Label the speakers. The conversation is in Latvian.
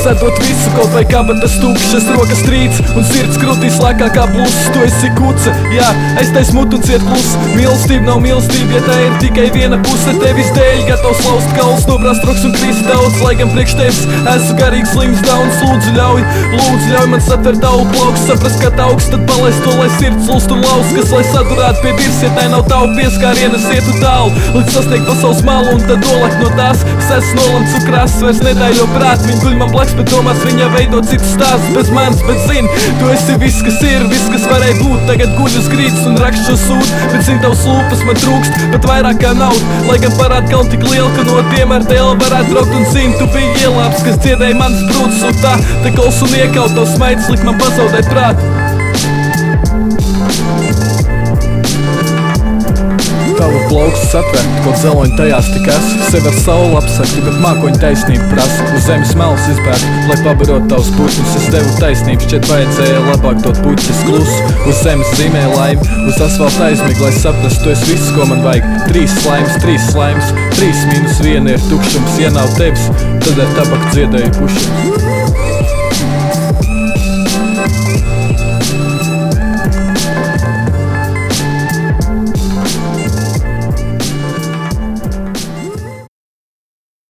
Speaker 1: atdot visu, kaut vai kabatas tukšas, rokas trīc un sirds krutīs lēkā kā bluss. Tu esi kuce, jā, aiztais mut un ciet klus. Mīlestība nav mīlestība, ja tā ir tikai viena puse. Tevis dēļ gatavs laust kauls, nobrast roks un krist daudz. Lai gan priekš tevis esmu garīgs slims dauns. Lūdzu ļauj man satvert tavu plauks. Saprast, ka augsts, tad palaist to, lai sirds lust un laus. Kas lai sadurētu pie dirs, ja tai nav tavu pieskārienas, ietu tālu līdz sasniegt pasaules malu un tad nolakt no tās. Es esmu nolemts un krāsas, vairs nedaiļo prāt. Viņa guļ man blaks, bet domās viņa veido citus stāstus bez manis. Bet zini, tu esi viss, kas ir, viss, kas varēja būt. Tagad guļ uz grīdas un rakst šo sūdu. Bet zini, tavs lūpas man trūkst, pat vairāk kā nauda. Lai gan parāda kalni tik liela, ka no tiem ar dēlu varētu braukt. Un zini, tu biji ielāps, kas dziedēja manas brūces. Un tā, te kols un iekaut, tavs smaids lik man pazaudēt prātu. Tava plaukstas atvērt, kaut zeloņi tajās tik es. Sev ar sauli apsaki, bet mākoņu taisnību prasa. Uz zemes melas izbērt, lai pabarot tavus puķus. Es tevu taisnību šķiet vajadzēja labāk dot puķis klusu. Uz zemes zīmē laimi, uz asfalta aizmig, lai saprastu, tu esi viss, ko man vajag. 3 slaims, 3 minus 1 ir tukšums. Ja nav tevis, tad ar tabaku dziedēju pušiem.